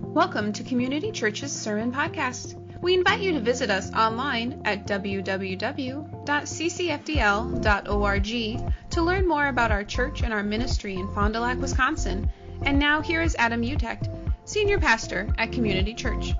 Welcome to Community Church's Sermon Podcast. We invite you to visit us online at www.ccfdl.org to learn more about our church and our ministry in Fond du Lac, Wisconsin. And now here is Adam Utecht, Senior Pastor at Community Church.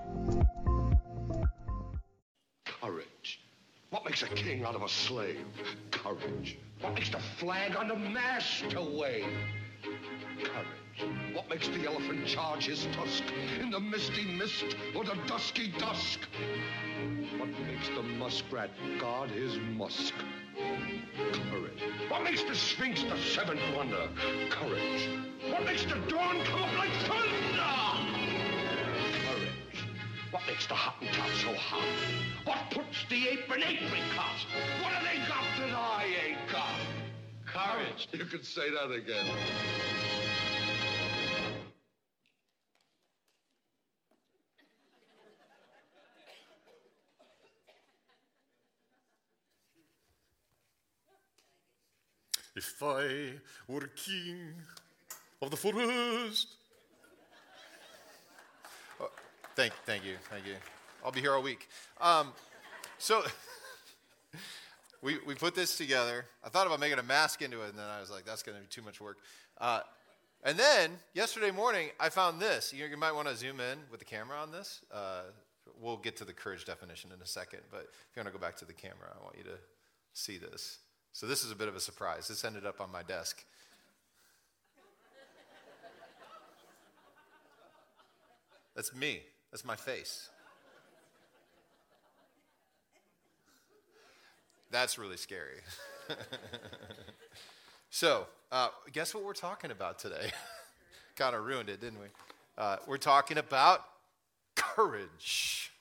Courage. What makes a king out of a slave? Courage. What makes the flag on the mast to wave? Courage. What makes the elephant charge his tusk in the misty mist or the dusky dusk? What makes the muskrat guard his musk? Courage. What makes the Sphinx the seventh wonder? Courage. What makes the dawn come up like thunder? Courage. What makes the Hottentot so hot? What puts the ape in apricot? What have they got that I ain't got? Courage. You could say that again. If I were king of the forest. Thank you. I'll be here all week. So we put this together. I thought about making a mask into it, and then I was like, that's going to be too much work. And then yesterday morning, I found this. You might want to zoom in with the camera on this. We'll get to the courage definition in a second, but if you want to go back to the camera, I want you to see this. So this is a bit of a surprise. This ended up on my desk. That's me. That's my face. That's really scary. So, guess what we're talking about today? Kind of ruined it, didn't we? We're talking about courage.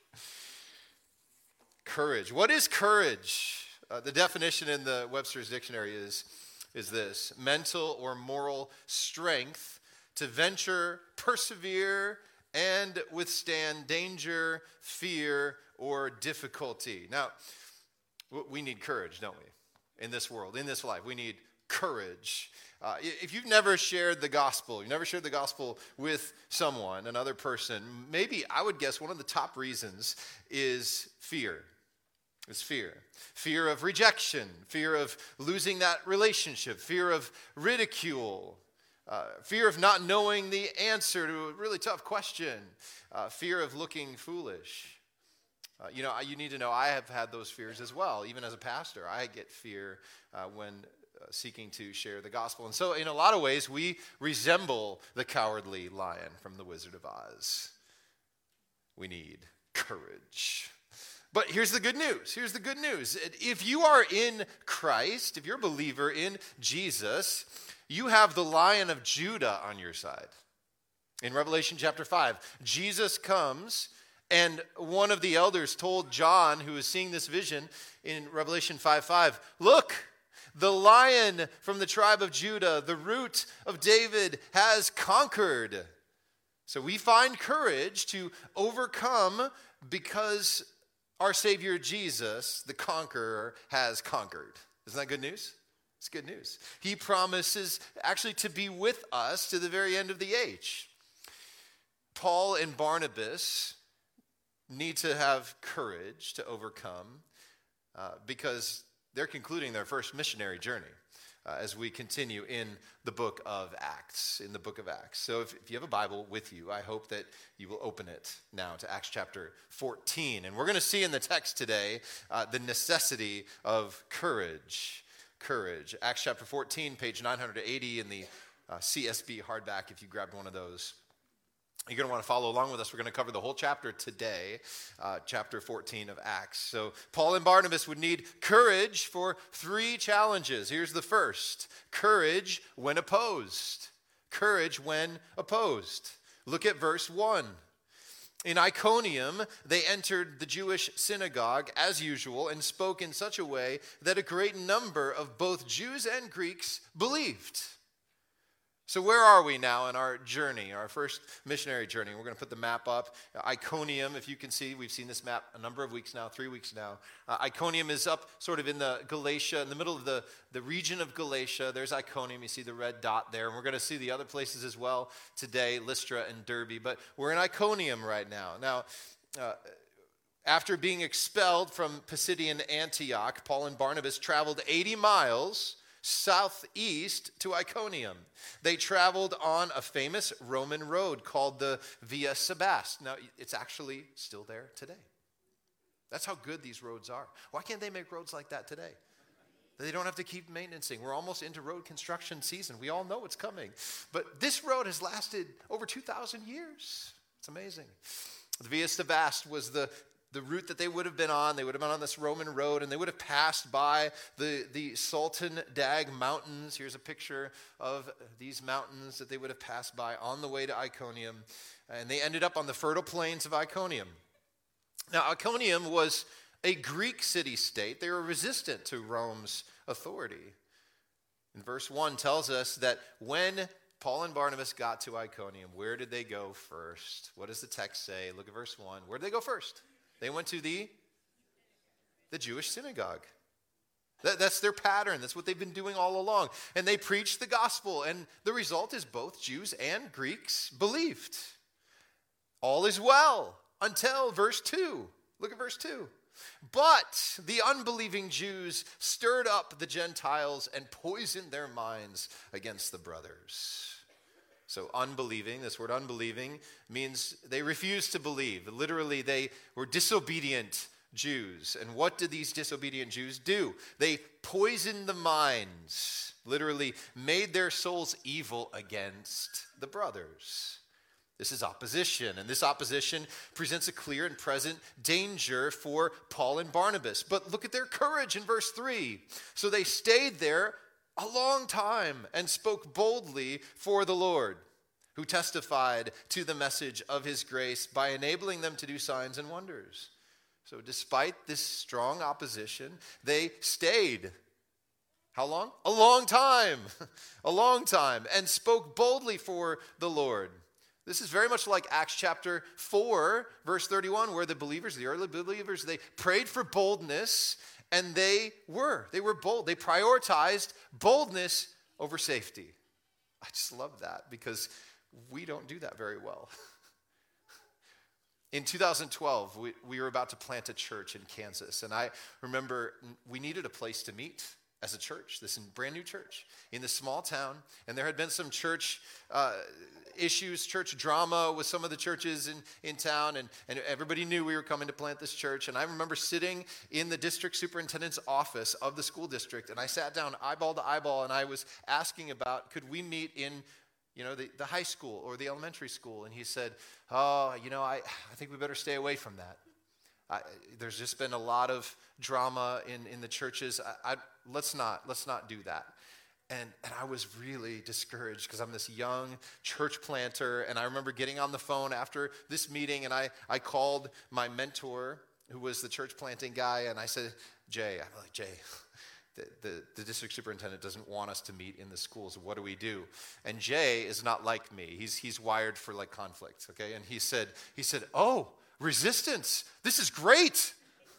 Courage. What is courage? The definition in the Webster's Dictionary is this: mental or moral strength to venture, persevere, and withstand danger, fear, or difficulty. Now, we need courage, don't we? In this world, in this life, we need courage. If you've never shared the gospel, with someone, another person, maybe I would guess one of the top reasons is fear. It's fear. Fear of rejection, fear of losing that relationship, fear of ridicule, fear of not knowing the answer to a really tough question, fear of looking foolish. You need to know I have had those fears as well. Even as a pastor, I get fear when seeking to share the gospel. And so in a lot of ways, we resemble the cowardly lion from The Wizard of Oz. We need courage. But here's the good news. If you are in Christ, if you're a believer in Jesus, you have the Lion of Judah on your side. In Revelation chapter 5, Jesus comes, and one of the elders told John, who was seeing this vision in Revelation 5:5, look, the Lion from the tribe of Judah, the Root of David, has conquered. So we find courage to overcome because our Savior Jesus, the conqueror, has conquered. Isn't that good news? It's good news. He promises actually to be with us to the very end of the age. Paul and Barnabas need to have courage to overcome because they're concluding their first missionary journey as we continue in the book of Acts. So if you have a Bible with you, I hope that you will open it now to Acts chapter 14. And we're going to see in the text today the necessity of courage. Acts chapter 14, page 980 in the CSB hardback, if you grabbed one of those. You're going to want to follow along with us. We're going to cover the whole chapter today, chapter 14 of Acts. So Paul and Barnabas would need courage for 3 challenges. Here's the first: courage when opposed. Look at verse 1. In Iconium, they entered the Jewish synagogue as usual and spoke in such a way that a great number of both Jews and Greeks believed. So where are we now in our journey, our first missionary journey? We're going to put the map up. Iconium, if you can see, we've seen this map a number of weeks now, 3 weeks now. Iconium is up sort of in the Galatia, in the middle of the region of Galatia. There's Iconium. You see the red dot there. And we're going to see the other places as well today, Lystra and Derbe. But we're in Iconium right now. Now, after being expelled from Pisidian Antioch, Paul and Barnabas traveled 80 miles southeast to Iconium. They traveled on a famous Roman road called the Via Sebaste. Now, it's actually still there today. That's how good these roads are. Why can't they make roads like that today? They don't have to keep maintaining. We're almost into road construction season. We all know it's coming. But this road has lasted over 2,000 years. It's amazing. The Via Sebaste was the route that they would have been on. They would have been on this Roman road, and they would have passed by the Sultan Dag Mountains. Here's a picture of these mountains that they would have passed by on the way to Iconium. And they ended up on the fertile plains of Iconium. Now, Iconium was a Greek city-state. They were resistant to Rome's authority. And verse 1 tells us that when Paul and Barnabas got to Iconium, where did they go first? What does the text say? Look at verse 1. Where did they go first? They went to the Jewish synagogue. That's their pattern. That's what they've been doing all along. And they preached the gospel. And the result is both Jews and Greeks believed. All is well until verse 2. Look at verse 2. But the unbelieving Jews stirred up the Gentiles and poisoned their minds against the brothers. So unbelieving, this word unbelieving, means they refused to believe. Literally, they were disobedient Jews. And what did these disobedient Jews do? They poisoned the minds, literally made their souls evil against the brothers. This is opposition, and this opposition presents a clear and present danger for Paul and Barnabas. But look at their courage in verse 3. So they stayed there a long time and spoke boldly for the Lord, who testified to the message of his grace by enabling them to do signs and wonders. So despite this strong opposition, they stayed. How long? A long time. A long time. And spoke boldly for the Lord. This is very much like Acts chapter 4, verse 31, where the believers, the early believers, they prayed for boldness. And they were bold. They prioritized boldness over safety. I just love that because we don't do that very well. In 2012, we were about to plant a church in Kansas. And I remember we needed a place to meet as a church, this brand new church in this small town. And there had been some church issues, church drama with some of the churches in town, and everybody knew we were coming to plant this church. And I remember sitting in the district superintendent's office of the school district, and I sat down eyeball to eyeball, and I was asking about, could we meet in the high school or the elementary school? And he said, I think we better stay away from that. There's just been a lot of drama in the churches. Let's not do that. And I was really discouraged because I'm this young church planter. And I remember getting on the phone after this meeting, and I called my mentor, who was the church planting guy, and I said, Jay, the district superintendent doesn't want us to meet in the schools. What do we do? And Jay is not like me. He's wired for like conflict, okay? And he said, oh, resistance. This is great.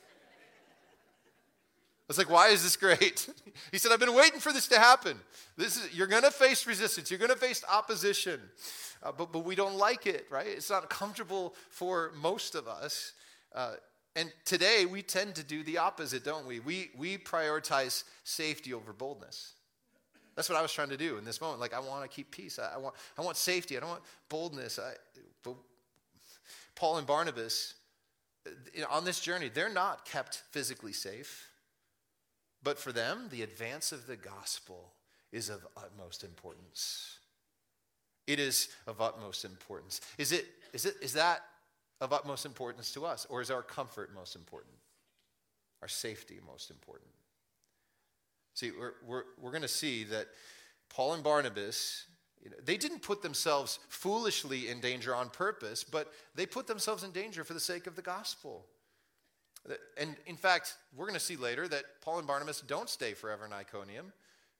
I was like, why is this great? He said, I've been waiting for this to happen. You're going to face resistance. You're going to face opposition. But we don't like it, right? It's not comfortable for most of us. And today, we tend to do the opposite, don't we? We prioritize safety over boldness. That's what I was trying to do in this moment. Like, I want to keep peace. I want safety. I don't want boldness. But Paul and Barnabas, on this journey, they're not kept physically safe. But for them, the advance of the gospel is of utmost importance. It is of utmost importance. Is that of utmost importance to us, or is our comfort most important? Our safety most important? See, we're going to see that Paul and Barnabas, they didn't put themselves foolishly in danger on purpose, but they put themselves in danger for the sake of the gospel. And in fact, we're going to see later that Paul and Barnabas don't stay forever in Iconium.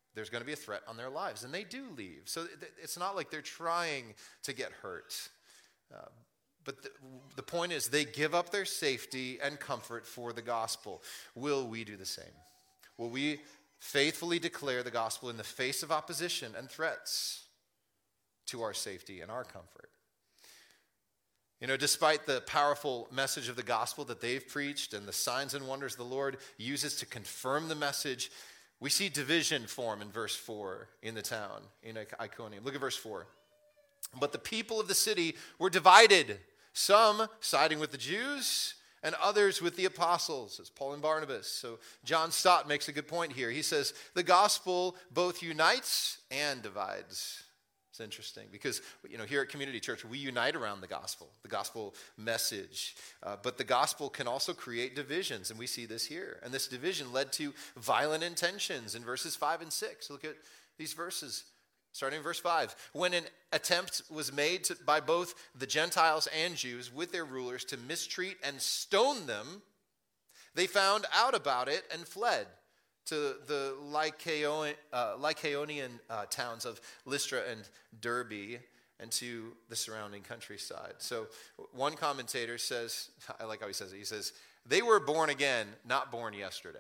there's going to be a threat on their lives, and they do leave. So it's not like they're trying to get hurt. But the point is, they give up their safety and comfort for the gospel. Will we do the same? Will we faithfully declare the gospel in the face of opposition and threats to our safety and our comfort? You know, despite the powerful message of the gospel that they've preached and the signs and wonders the Lord uses to confirm the message, we see division form in verse 4 in the town, in Iconium. Look at verse 4. But the people of the city were divided, some siding with the Jews and others with the apostles. It's Paul and Barnabas. So John Stott makes a good point here. He says, the gospel both unites and divides. It's interesting because, you know, here at Community Church, we unite around the gospel message. But the gospel can also create divisions, and we see this here. And this division led to violent intentions in verses 5 and 6. Look at these verses. Starting in verse 5, when an attempt was made by both the Gentiles and Jews with their rulers to mistreat and stone them, they found out about it and fled to the Lycaonian towns of Lystra and Derbe and to the surrounding countryside. So one commentator says, I like how he says it, he says, they were born again, not born yesterday.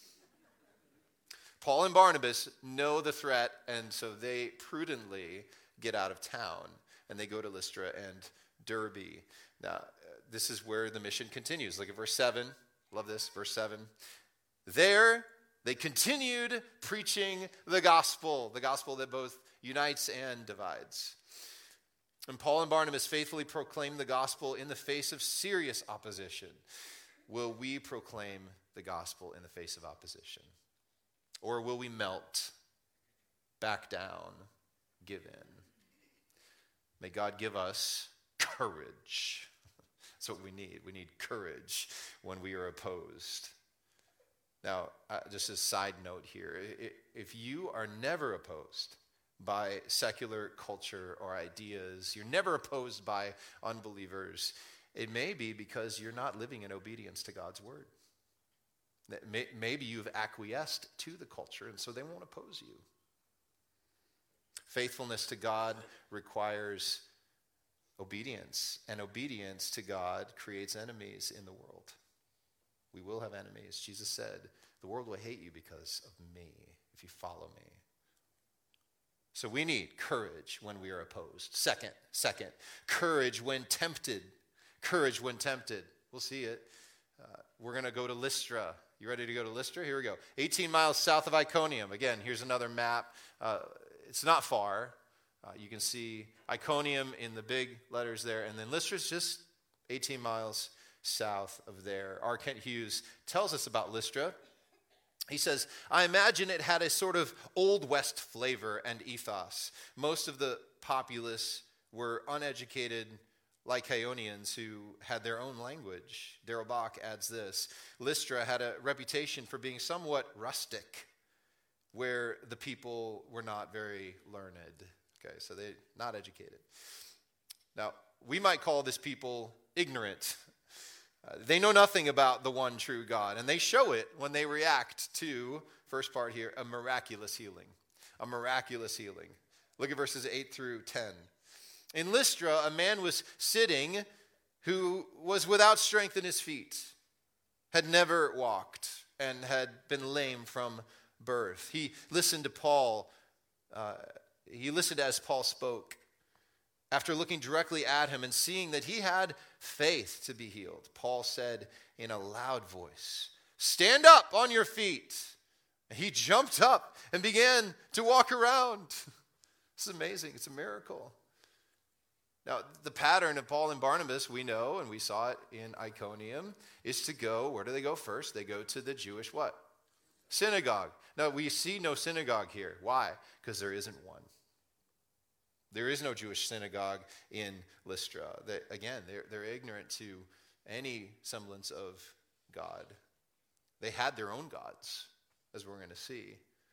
Paul and Barnabas know the threat, and so they prudently get out of town, and they go to Lystra and Derbe. Now, this is where the mission continues. Look at verse 7. Love this, verse 7. There they continued preaching the gospel that both unites and divides. And Paul and Barnabas faithfully proclaimed the gospel in the face of serious opposition. Will we proclaim the gospel in the face of opposition? Or will we melt, back down, give in? May God give us courage. That's what we need. We need courage when we are opposed. Now, just a side note here, if you are never opposed by secular culture or ideas, you're never opposed by unbelievers, it may be because you're not living in obedience to God's word. Maybe you've acquiesced to the culture, and so they won't oppose you. Faithfulness to God requires obedience, and obedience to God creates enemies in the world. We will have enemies. Jesus said, the world will hate you because of me, if you follow me. So we need courage when we are opposed. Second, courage when tempted. Courage when tempted. We'll see it. We're going to go to Lystra. You ready to go to Lystra? Here we go. 18 miles south of Iconium. Again, here's another map. It's not far. You can see Iconium in the big letters there. And then Lystra's just 18 miles south of there. R. Kent Hughes tells us about Lystra. He says, I imagine it had a sort of Old West flavor and ethos. Most of the populace were uneducated Lycaonians who had their own language. Darrell Bach adds this. Lystra had a reputation for being somewhat rustic, where the people were not very learned. Okay, so they're not educated. Now, we might call this people ignorant. They know nothing about the one true God, and they show it when they react to, first part here, a miraculous healing. A miraculous healing. Look at verses 8 through 10. In Lystra, a man was sitting who was without strength in his feet, had never walked, and had been lame from birth. He listened to Paul. He listened as Paul spoke. After looking directly at him and seeing that he had faith to be healed, Paul said in a loud voice, "Stand up on your feet." He jumped up and began to walk around. This is amazing. It's a miracle. Now, the pattern of Paul and Barnabas, we know, and we saw it in Iconium, is to go, where do they go first? They go to the Jewish what? Synagogue. Now, we see no synagogue here. Why? Because there isn't one. There is no Jewish synagogue in Lystra. They're ignorant to any semblance of God. They had their own gods, as we're going to see.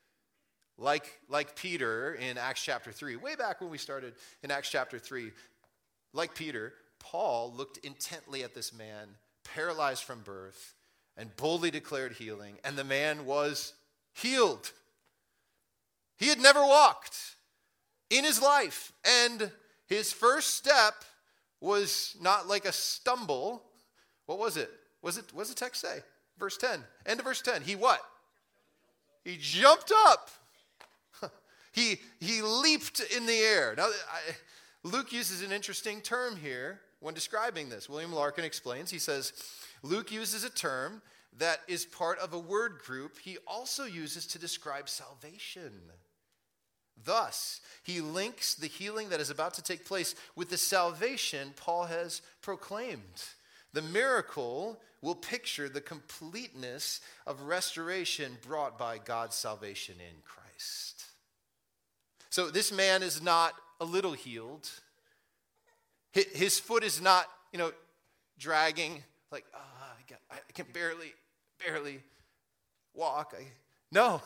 Like Peter in Acts chapter 3, way back when we started in Acts chapter 3, like Peter, Paul looked intently at this man, paralyzed from birth, and boldly declared healing, and the man was healed. He had never walked in his life. And his first step was not like a stumble. What was it? What does the text say? Verse 10. End of verse 10. He what? He jumped up. He leaped in the air. Now, Luke uses an interesting term here when describing this. William Larkin explains. He says, Luke uses a term that is part of a word group he also uses to describe salvation. Thus, he links the healing that is about to take place with the salvation Paul has proclaimed. The miracle will picture the completeness of restoration brought by God's salvation in Christ. So this man is not a little healed. His foot is not, dragging like, I can barely walk. No.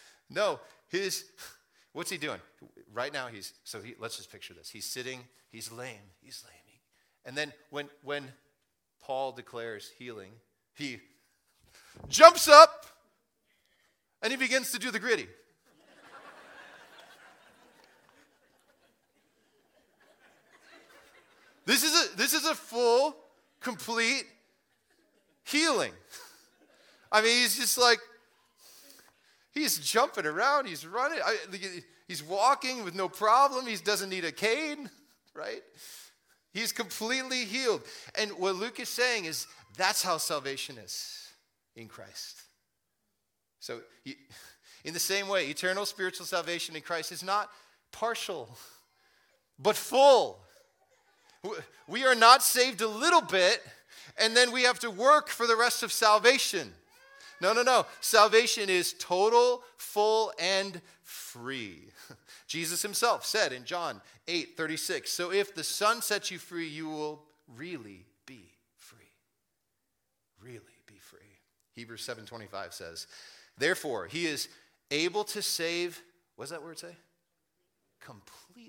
What's he doing? Right now let's just picture this. He's sitting, he's lame. And then when Paul declares healing, he jumps up and he begins to do the gritty. This is a full, complete healing. I mean, he's just like, he's jumping around, he's running, he's walking with no problem, he doesn't need a cane, right? He's completely healed. And what Luke is saying is that's how salvation is in Christ. So in the same way, eternal spiritual salvation in Christ is not partial, but full. We are not saved a little bit, and then we have to work for the rest of salvation. No. Salvation is total, full, and free. Jesus himself said in John 8:36, so if the Son sets you free, you will really be free. Really be free. Hebrews 7:25 says, therefore, he is able to save, what does that word say? Completely.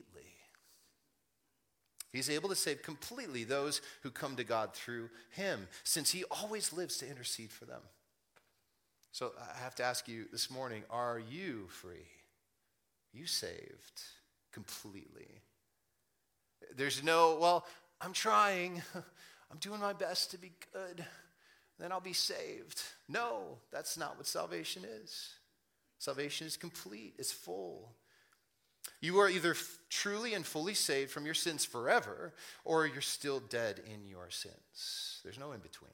He's able to save completely those who come to God through him, since he always lives to intercede for them. So I have to ask you this morning, are you free? Are you saved completely? There's no, I'm trying. I'm doing my best to be good. Then I'll be saved. No, that's not what salvation is. Salvation is complete. It's full. You are either truly and fully saved from your sins forever, or you're still dead in your sins. There's no in between.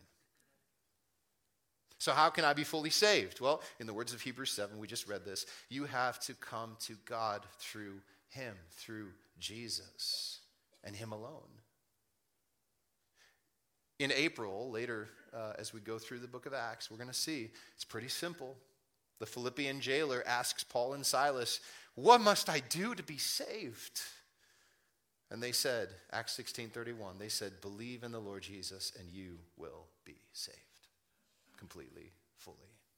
So how can I be fully saved? Well, in the words of Hebrews 7, we just read this, you have to come to God through him, through Jesus, and him alone. In April, later, as we go through the book of Acts, we're going to see it's pretty simple. The Philippian jailer asks Paul and Silas, what must I do to be saved? And they said, Acts 16:31, they said, believe in the Lord Jesus and you will be saved. Completely, fully.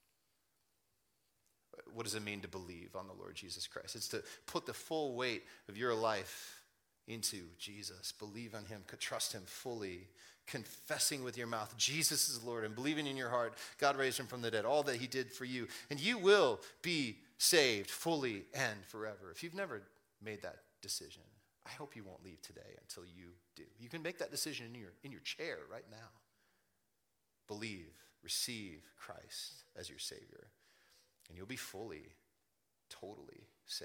What does it mean to believe on the Lord Jesus Christ? It's to put the full weight of your life into Jesus. Believe on him, trust him fully, confessing with your mouth Jesus is Lord, and believing in your heart God raised him from the dead, all that he did for you. And you will be saved fully and forever. If you've never made that decision, I hope you won't leave today until you do. You can make that decision in your chair right now. Believe, receive Christ as your Savior, and you'll be fully, totally saved.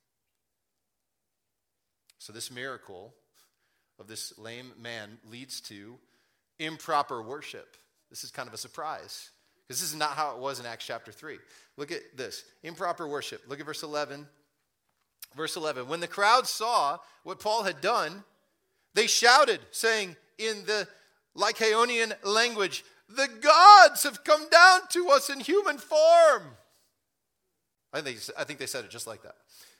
So this miracle of this lame man leads to improper worship. This is kind of a surprise, because this is not how it was in Acts chapter 3. Look at this. Improper worship. Look at verse 11. Verse 11. When the crowd saw what Paul had done, they shouted, saying in the Lycaonian language, the gods have come down to us in human form. I think they said it just like that.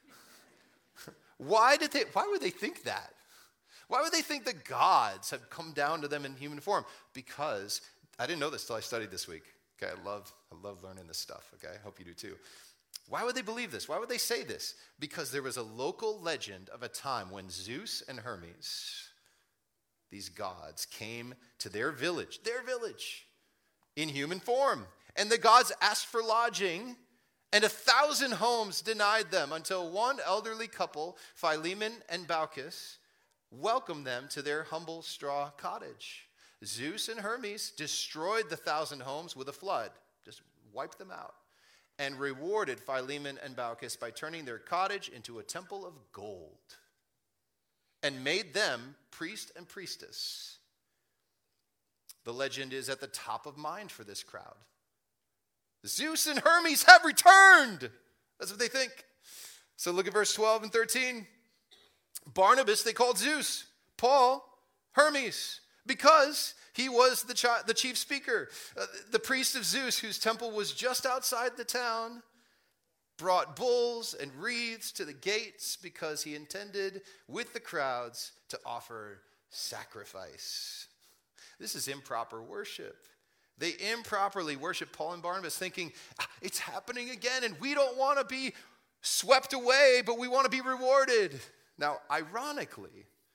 Why would they think that? Why would they think the gods have come down to them in human form? Because I didn't know this till I studied this week. Okay, I love learning this stuff. Okay, I hope you do too. Why would they believe this? Why would they say this? Because there was a local legend of a time when Zeus and Hermes, these gods, came to their village, in human form. And the gods asked for lodging, And 1,000 homes denied them until one elderly couple, Philemon and Baucis, welcomed them to their humble straw cottage. Zeus and Hermes destroyed the 1,000 homes with a flood, just wiped them out, and rewarded Philemon and Baucis by turning their cottage into a temple of gold and made them priest and priestess. The legend is at the top of mind for this crowd. Zeus and Hermes have returned. That's what they think. So look at verse 12 and 13. Barnabas they called Zeus, Paul, Hermes, because he was the chief speaker. The priest of Zeus, whose temple was just outside the town, brought bulls and wreaths to the gates because he intended with the crowds to offer sacrifice. This is improper worship. They improperly worship Paul and Barnabas, thinking, it's happening again, and we don't want to be swept away, but we want to be rewarded. Now, ironically,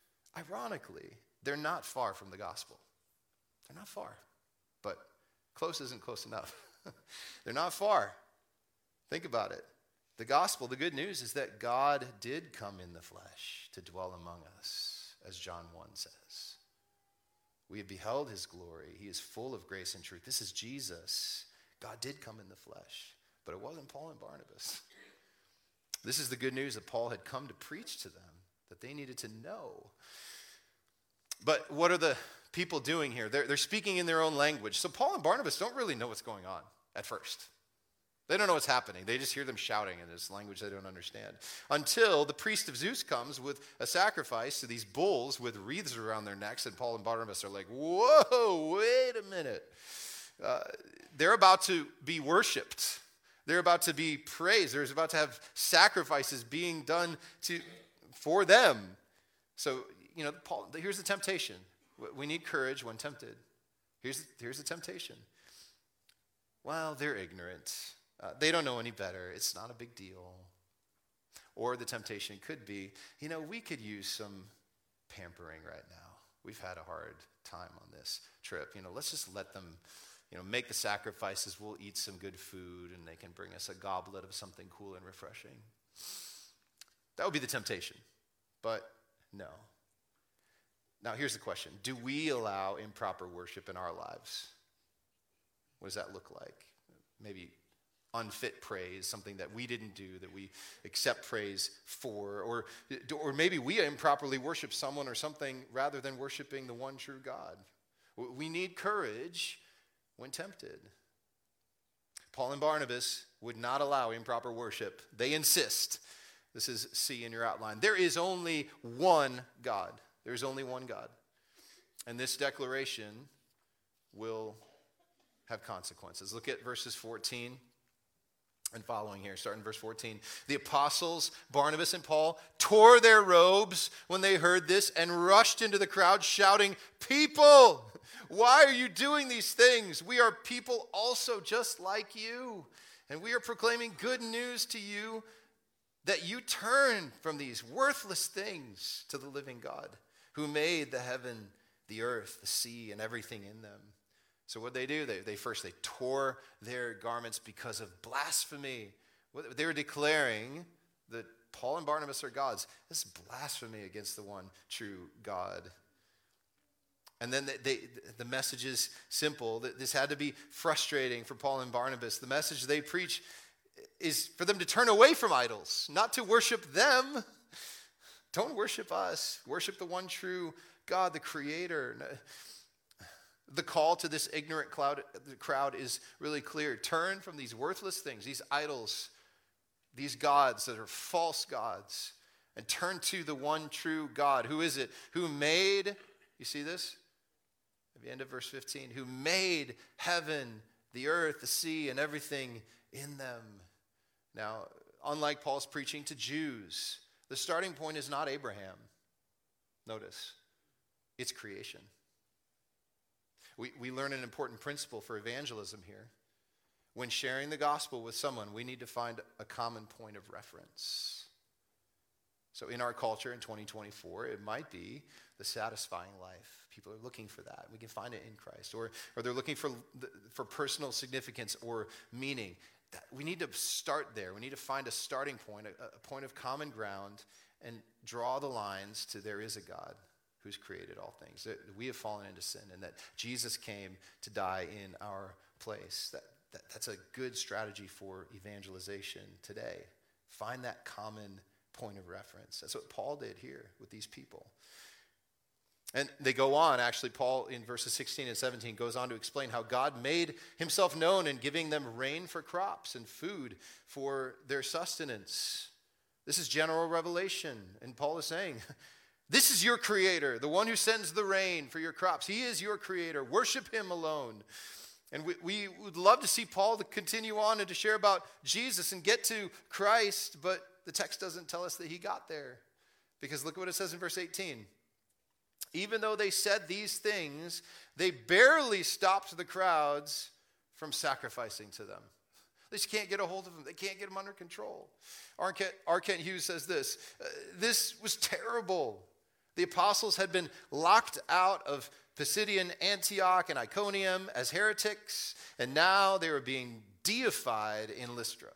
they're not far from the gospel. They're not far, but close isn't close enough. They're not far. Think about it. The gospel, the good news is that God did come in the flesh to dwell among us, as John 1 says. We have beheld his glory. He is full of grace and truth. This is Jesus. God did come in the flesh, but it wasn't Paul and Barnabas. This is the good news that Paul had come to preach to them, that they needed to know. But what are the people doing here? They're speaking in their own language. So Paul and Barnabas don't really know what's going on at first. They don't know what's happening. They just hear them shouting in this language they don't understand. Until the priest of Zeus comes with a sacrifice to these bulls with wreaths around their necks, and Paul and Barnabas are like, whoa, wait a minute. They're about to be worshipped. They're about to be praised. There's about to have sacrifices being done for them. So, Paul, here's the temptation. We need courage when tempted. Here's the temptation. Well, they're ignorant. They don't know any better. It's not a big deal. Or the temptation could be, we could use some pampering right now. We've had a hard time on this trip. Let's just let them, make the sacrifices. We'll eat some good food, and they can bring us a goblet of something cool and refreshing. That would be the temptation. But no. Now, here's the question. Do we allow improper worship in our lives? What does that look like? Maybe unfit praise, something that we didn't do, that we accept praise for, or maybe we improperly worship someone or something rather than worshiping the one true God. We need courage when tempted. Paul and Barnabas would not allow improper worship. They insist. This is C in your outline. There is only one God. There's only one God. And this declaration will have consequences. Look at verses 14 and following here. Starting in verse 14. The apostles, Barnabas and Paul, tore their robes when they heard this and rushed into the crowd shouting, "People, why are you doing these things? We are people also just like you. And we are proclaiming good news to you that you turn from these worthless things to the living God who made the heaven, the earth, the sea, and everything in them." So what did they do? They tore their garments because of blasphemy. They were declaring that Paul and Barnabas are gods. This is blasphemy against the one true God. And then the message is simple. This had to be frustrating for Paul and Barnabas. The message they preach is for them to turn away from idols, not to worship them. Don't worship us. Worship the one true God, the Creator. The call to this ignorant crowd is really clear. Turn from these worthless things, these idols, these gods that are false gods, and turn to the one true God. Who is it? Who made, you see this? At the end of verse 15, who made heaven, the earth, the sea, and everything in them. Now, unlike Paul's preaching to Jews, the starting point is not Abraham. Notice, it's creation. We learn an important principle for evangelism here. When sharing the gospel with someone, we need to find a common point of reference. So in our culture in 2024, it might be the satisfying life. People are looking for that. We can find it in Christ. Or they're looking for personal significance or meaning. we need to start there. We need to find a starting point, a point of common ground, and draw the lines to there is a God who's created all things. That we have fallen into sin, and that Jesus came to die in our place. That's a good strategy for evangelization today. Find that common point of reference. That's what Paul did here with these people. And they go on, actually, Paul in verses 16 and 17 goes on to explain how God made himself known in giving them rain for crops and food for their sustenance. This is general revelation. And Paul is saying, this is your creator, the one who sends the rain for your crops. He is your creator. Worship him alone. And we would love to see Paul to continue on and to share about Jesus and get to Christ, but the text doesn't tell us that he got there. Because look what it says in verse 18. Even though they said these things, they barely stopped the crowds from sacrificing to them. They just can't get a hold of them. They can't get them under control. R. Kent Hughes says this. This was terrible. The apostles had been locked out of Pisidian Antioch and Iconium as heretics, and now they were being deified in Lystra.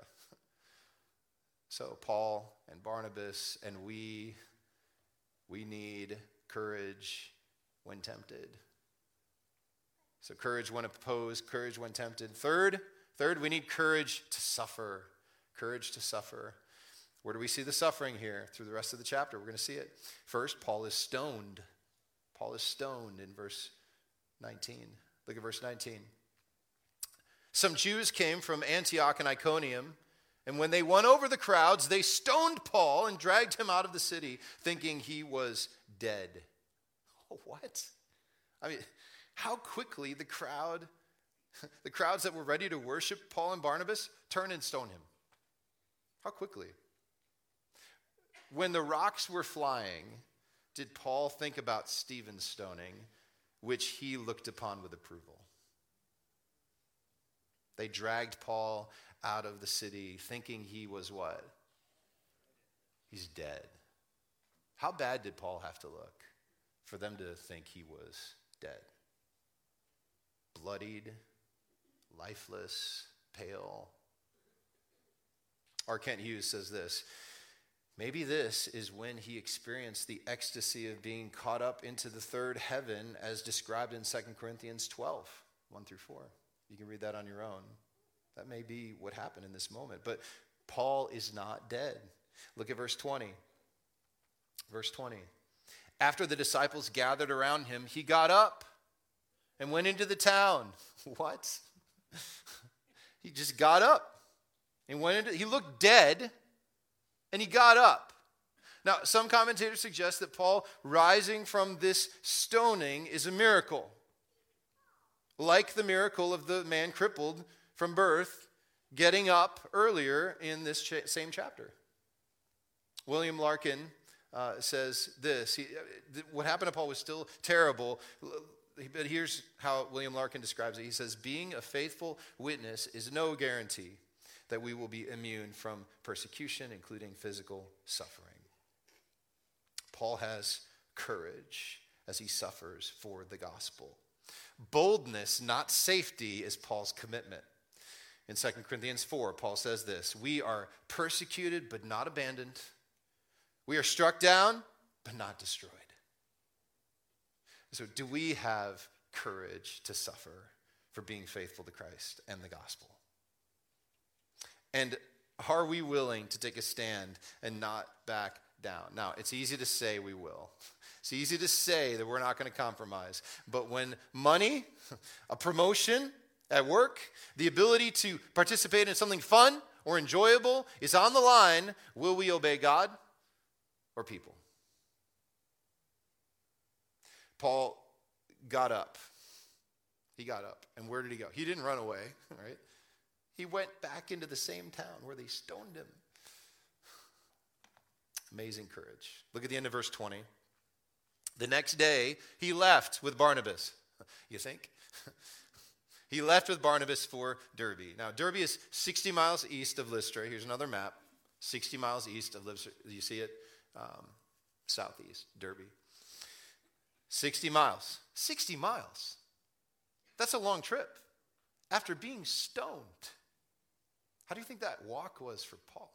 So Paul and Barnabas and we need courage when tempted. So courage when opposed, courage when tempted. Third, we need courage to suffer. Courage to suffer. Where do we see the suffering here? Through the rest of the chapter, we're going to see it. First, Paul is stoned. Paul is stoned in verse 19. Look at verse 19. Some Jews came from Antioch and Iconium, and when they won over the crowds, they stoned Paul and dragged him out of the city, thinking he was dead. What? I mean, how quickly the crowds that were ready to worship Paul and Barnabas, turn and stone him. How quickly? When the rocks were flying, did Paul think about Stephen's stoning, which he looked upon with approval? They dragged Paul out of the city thinking he was what? He's dead. How bad did Paul have to look for them to think he was dead? Bloodied, lifeless, pale. R. Kent Hughes says this. Maybe this is when he experienced the ecstasy of being caught up into the third heaven as described in 2 Corinthians 12, 1 through 4. You can read that on your own. That may be what happened in this moment. But Paul is not dead. Look at verse 20. Verse 20. After the disciples gathered around him, he got up and went into the town. What? He just got up and went into, he looked dead and he got up. Now, some commentators suggest that Paul rising from this stoning is a miracle. Like the miracle of the man crippled from birth getting up earlier in this same chapter. William Larkin says this. What happened to Paul was still terrible, but here's how William Larkin describes it. He says, being a faithful witness is no guarantee that we will be immune from persecution, including physical suffering. Paul has courage as he suffers for the gospel. Boldness, not safety, is Paul's commitment. In 2 Corinthians 4, Paul says this, we are persecuted but not abandoned. We are struck down but not destroyed. So do we have courage to suffer for being faithful to Christ and the gospel? And are we willing to take a stand and not back down? Now, it's easy to say we will. It's easy to say that we're not going to compromise. But when money, a promotion at work, the ability to participate in something fun or enjoyable is on the line, will we obey God or people? Paul got up. He got up. And where did he go? He didn't run away, right? He went back into the same town where they stoned him. Amazing courage. Look at the end of verse 20. The next day, he left with Barnabas. You think? He left with Barnabas for Derbe. Now, Derbe is 60 miles east of Lystra. Here's another map. 60 miles east of Lystra. You see it? Southeast, Derbe. 60 miles. 60 miles. That's a long trip. After being stoned. How do you think that walk was for Paul?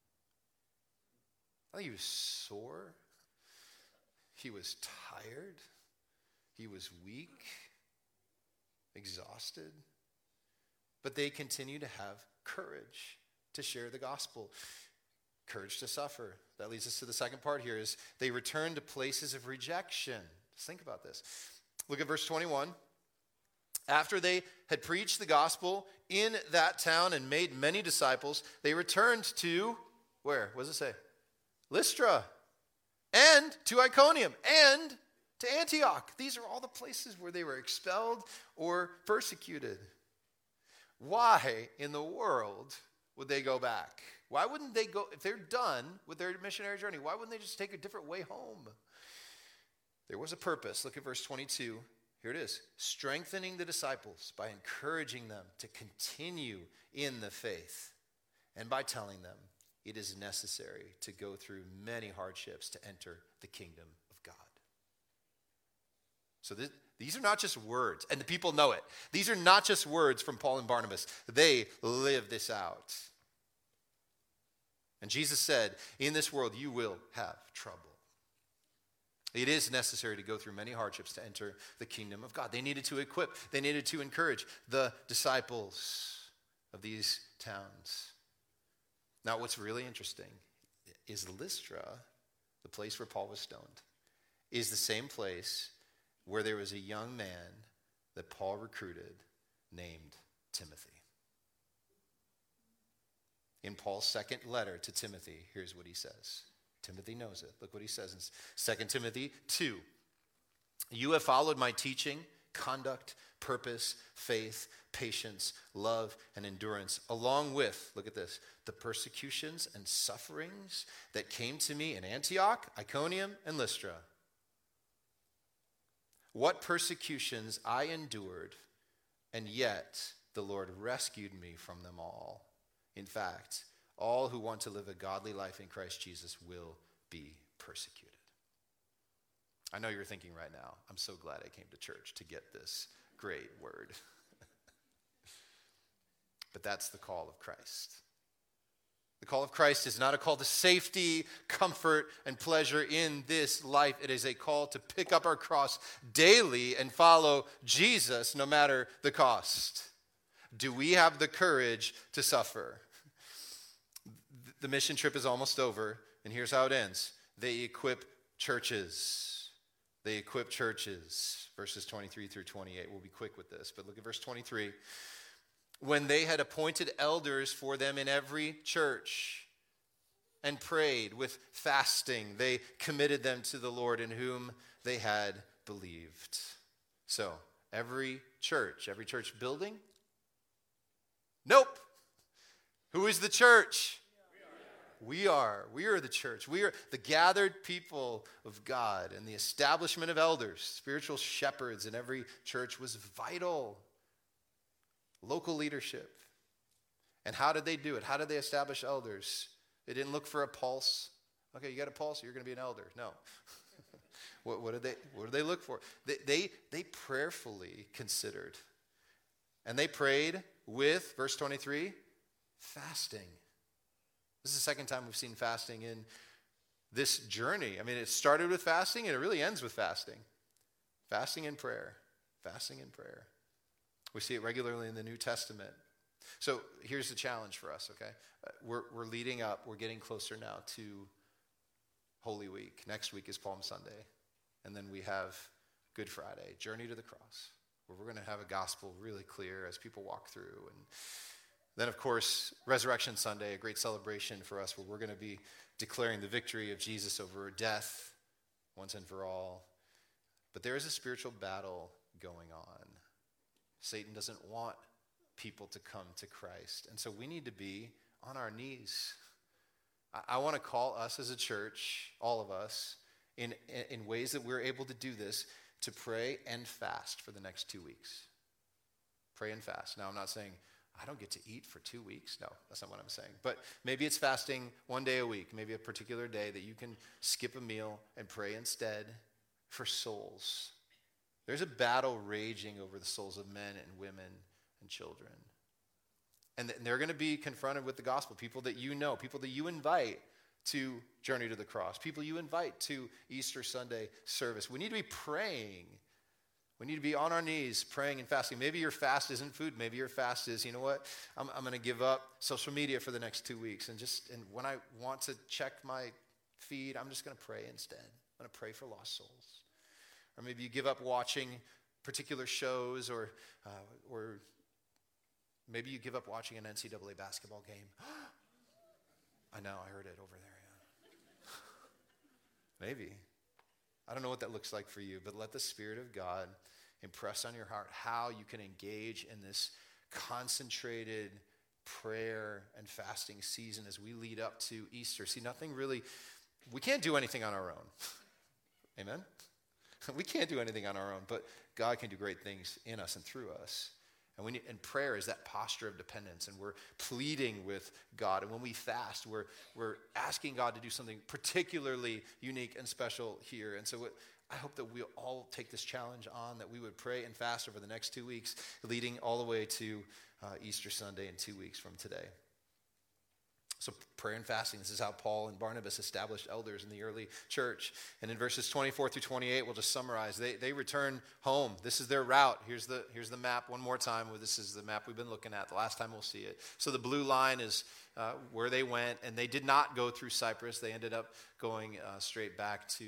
I think he was sore. He was tired. He was weak, exhausted. But they continue to have courage to share the gospel. Courage to suffer. That leads us to the second part here is they return to places of rejection. Just think about this. Look at verse 21. After they had preached the gospel in that town and made many disciples, they returned to, where? What does it say? Lystra, and to Iconium, and to Antioch. These are all the places where they were expelled or persecuted. Why in the world would they go back? Why wouldn't they go, if they're done with their missionary journey, why wouldn't they just take a different way home? There was a purpose. Look at verse 22. Here it is. Strengthening the disciples by encouraging them to continue in the faith and by telling them it is necessary to go through many hardships to enter the kingdom of God. So these are not just words, and the people know it. These are not just words from Paul and Barnabas. They live this out. And Jesus said, in this world you will have trouble. It is necessary to go through many hardships to enter the kingdom of God. They needed to equip, they needed to encourage the disciples of these towns. Now, what's really interesting is Lystra, the place where Paul was stoned, is the same place where there was a young man that Paul recruited named Timothy. In Paul's second letter to Timothy, here's what he says. Timothy knows it. Look what he says in 2 Timothy 2. You have followed my teaching, conduct, purpose, faith, patience, love, and endurance, along with, look at this, the persecutions and sufferings that came to me in Antioch, Iconium, and Lystra. What persecutions I endured, and yet the Lord rescued me from them all. In fact, all who want to live a godly life in Christ Jesus will be persecuted. I know you're thinking right now, I'm so glad I came to church to get this great word. But that's the call of Christ. The call of Christ is not a call to safety, comfort, and pleasure in this life. It is a call to pick up our cross daily and follow Jesus no matter the cost. Do we have the courage to suffer? The mission trip is almost over, and here's how it ends. They equip churches. They equip churches. Verses 23 through 28. We'll be quick with this, but look at verse 23. When they had appointed elders for them in every church and prayed with fasting, they committed them to the Lord in whom they had believed. So, every church building? Nope. Who is the church? We are the church. We are the gathered people of God, and the establishment of elders, spiritual shepherds in every church was vital. Local leadership. And how did they do it? How did they establish elders? They didn't look for a pulse. Okay, you got a pulse, you're going to be an elder. No. What did they look for? They prayerfully considered. And they prayed with, verse 23, fasting. This is the second time we've seen fasting in this journey. I mean, it started with fasting and it really ends with fasting. Fasting and prayer. Fasting and prayer. We see it regularly in the New Testament. So here's the challenge for us, okay? We're leading up. We're getting closer now to Holy Week. Next week is Palm Sunday. And then we have Good Friday, Journey to the Cross, where we're going to have a gospel really clear as people walk through. And then, of course, Resurrection Sunday, a great celebration for us where we're going to be declaring the victory of Jesus over death once and for all. But there is a spiritual battle going on. Satan doesn't want people to come to Christ. And so we need to be on our knees. I want to call us as a church, all of us, in ways that we're able to do this, to pray and fast for the next 2 weeks. Pray and fast. Now, I'm not saying I don't get to eat for 2 weeks. No, that's not what I'm saying. But maybe it's fasting one day a week, maybe a particular day that you can skip a meal and pray instead for souls. There's a battle raging over the souls of men and women and children. And they're going to be confronted with the gospel, people that you know, people that you invite to Journey to the Cross, people you invite to Easter Sunday service. We need to be praying. We need to be on our knees praying and fasting. Maybe your fast isn't food. Maybe your fast is, you know what, I'm going to give up social media for the next 2 weeks. And when I want to check my feed, I'm just going to pray instead. I'm going to pray for lost souls. Or maybe you give up watching particular shows, or maybe you give up watching an NCAA basketball game. I know, I heard it over there. Yeah. Maybe. I don't know what that looks like for you, but let the Spirit of God impress on your heart how you can engage in this concentrated prayer and fasting season as we lead up to Easter. See, we can't do anything on our own. Amen? We can't do anything on our own, but God can do great things in us and through us. And prayer is that posture of dependence, and we're pleading with God. And when we fast, we're asking God to do something particularly unique and special here. And so I hope that we'll all take this challenge on, that we would pray and fast over the next 2 weeks, leading all the way to Easter Sunday in 2 weeks from today. So prayer and fasting, this is how Paul and Barnabas established elders in the early church. And in verses 24 through 28, we'll just summarize. They return home. This is their route. Here's the map one more time. This is the map we've been looking at. The last time we'll see it. So the blue line is where they went, and they did not go through Cyprus. They ended up going straight back to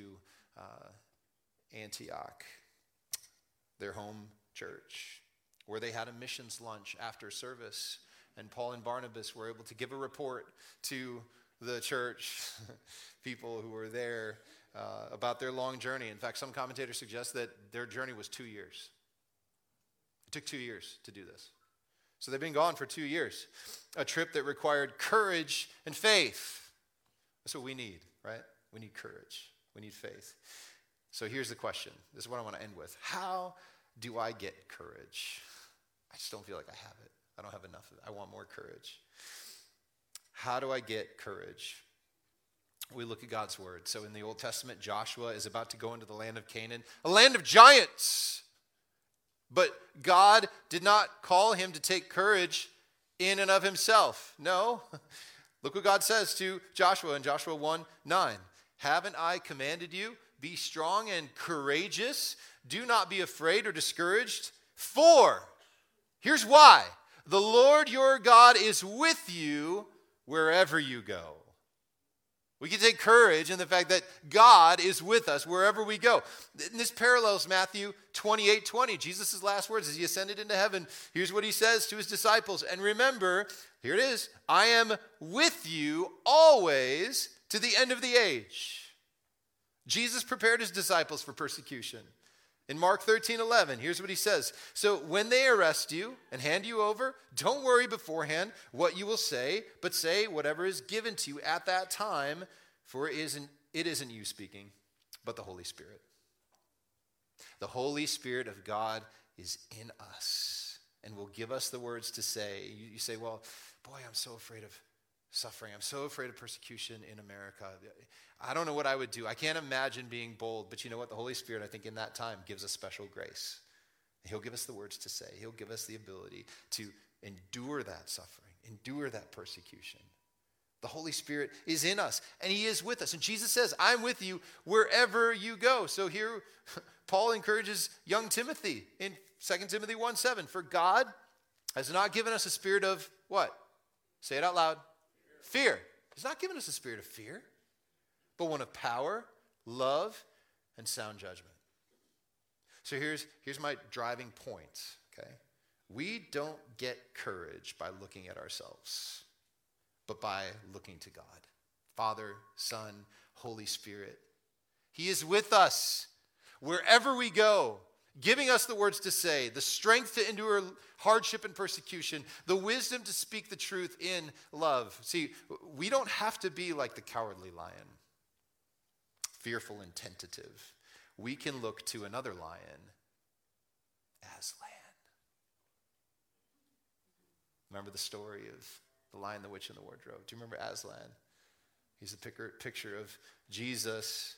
Antioch, their home church, where they had a missions lunch after service. And Paul and Barnabas were able to give a report to the church, people who were there, about their long journey. In fact, some commentators suggest that their journey was 2 years. It took 2 years to do this. So they've been gone for 2 years. A trip that required courage and faith. That's what we need, right? We need courage. We need faith. So here's the question. This is what I want to end with. How do I get courage? I just don't feel like I have it. I don't have enough of it. I want more courage. How do I get courage? We look at God's word. So in the Old Testament, Joshua is about to go into the land of Canaan, a land of giants. But God did not call him to take courage in and of himself. No. Look what God says to Joshua in Joshua 1:9. Haven't I commanded you? Be strong and courageous. Do not be afraid or discouraged. For, here's why. The Lord your God is with you wherever you go. We can take courage in the fact that God is with us wherever we go. And this parallels Matthew 28:20, Jesus' last words as he ascended into heaven. Here's what he says to his disciples. And remember, here it is, I am with you always to the end of the age. Jesus prepared his disciples for persecution. In Mark 13:11, here's what he says. So when they arrest you and hand you over, don't worry beforehand what you will say, but say whatever is given to you at that time, for it isn't you speaking, but the Holy Spirit. The Holy Spirit of God is in us and will give us the words to say. You say, well, boy, I'm so afraid of suffering. I'm so afraid of persecution in America. I don't know what I would do. I can't imagine being bold, but you know what? The Holy Spirit, I think in that time, gives us special grace. He'll give us the words to say. He'll give us the ability to endure that suffering, endure that persecution. The Holy Spirit is in us, and he is with us. And Jesus says, I'm with you wherever you go. So here, Paul encourages young Timothy in 2 Timothy 1:7. For God has not given us a spirit of what? Say it out loud. Fear. He's not given us a spirit of fear, but one of power, love, and sound judgment. So here's my driving point, okay? We don't get courage by looking at ourselves, but by looking to God. Father, Son, Holy Spirit. He is with us wherever we go, giving us the words to say, the strength to endure hardship and persecution, the wisdom to speak the truth in love. See, we don't have to be like the cowardly lion, fearful and tentative. We can look to another lion, Aslan. Remember the story of the Lion, the Witch, and the Wardrobe? Do you remember Aslan? He's a picture of Jesus.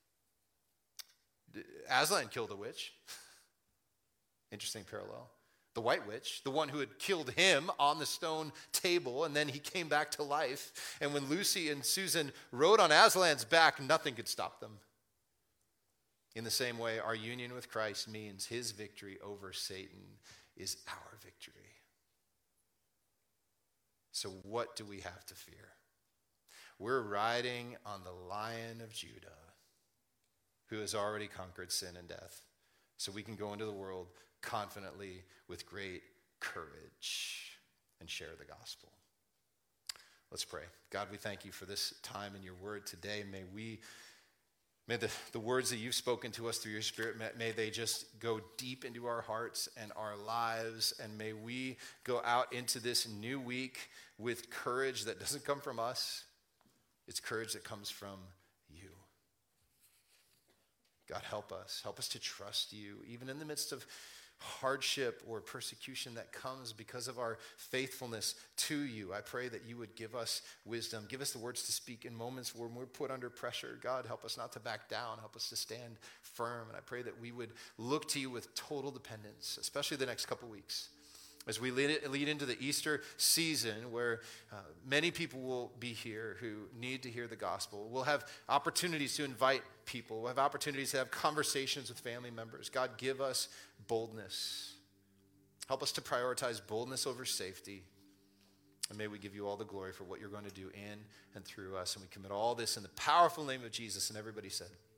Aslan killed a witch. Interesting parallel. the White Witch, the one who had killed him on the stone table, and then he came back to life. And when Lucy and Susan rode on Aslan's back, nothing could stop them. In the same way, our union with Christ means his victory over Satan is our victory. So what do we have to fear? We're riding on the Lion of Judah, who has already conquered sin and death. So we can go into the world confidently with great courage and share the gospel. Let's pray. God, we thank you for this time in your word today. May the words that you've spoken to us through your Spirit, may they just go deep into our hearts and our lives, and may we go out into this new week with courage that doesn't come from us. It's courage that comes from you. God, help us. Help us to trust you, even in the midst of hardship or persecution that comes because of our faithfulness to you. I pray that you would give us wisdom, give us the words to speak in moments when we're put under pressure. God, help us not to back down, help us to stand firm. And I pray that we would look to you with total dependence, especially the next couple weeks, as we lead into the Easter season where many people will be here who need to hear the gospel. We'll have opportunities to invite people. We'll have opportunities to have conversations with family members. God, give us boldness. Help us to prioritize boldness over safety. And may we give you all the glory for what you're going to do in and through us. And we commit all this in the powerful name of Jesus. And everybody said,